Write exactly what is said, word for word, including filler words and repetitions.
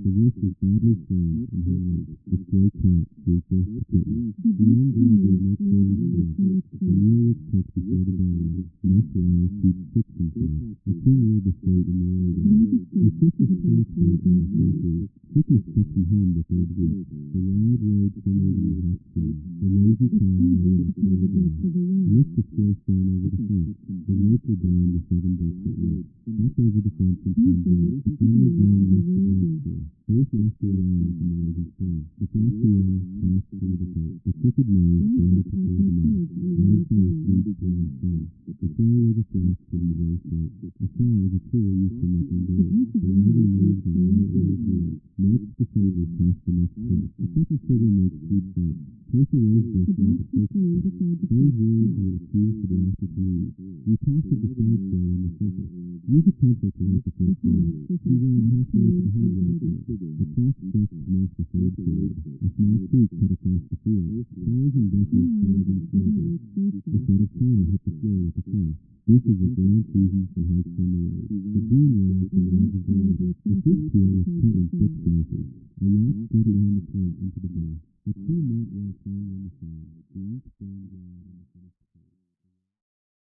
The wrist was badly sprained and hung limp. The stray cat gave birth to kittens. The young girl gave no clear response. The meal was cooked before the bell rang. Mesh wire keeps chicks inside. A king ruled the state in the early days. The ship was transport on the third week. Chickens kept him home the third week. The wide road simmered in the hot sun. The lazy cow lay in the cool grass. Lift the square stone over the fence. The rope will bind the seven books that wrote. Hop over the fence and plunge in. The friendly blowing left the front door. Both lost their lives in the raging storm. The frosty air passed through the coat. The crooked nose failed to pull the mouth. Added fast reached alongside. The shell was a floss from the very start. A saw is a tool used for making doors. The wagon moved on low old wheels. Marched the soldiers past the next hill. A cup of sugar makes sweet bud. Place a rose bush near the porch. Those words were the keys to the actor to leave. We talked of the sideshow in the circle. Use a pencil to write the first word. He ran halfway to the hardware store. The clock struck from off the third period. A small creek cut across the field. Cars and buses stalled in circles. A set of china hit the floor with a crash. This is a grand season for hikes on the road. The dune rose and edge of the water. The fish peel was cut in thick slices. A yacht split around the point into the bay. The two met while playing on the sand. The ink stained dry on the finished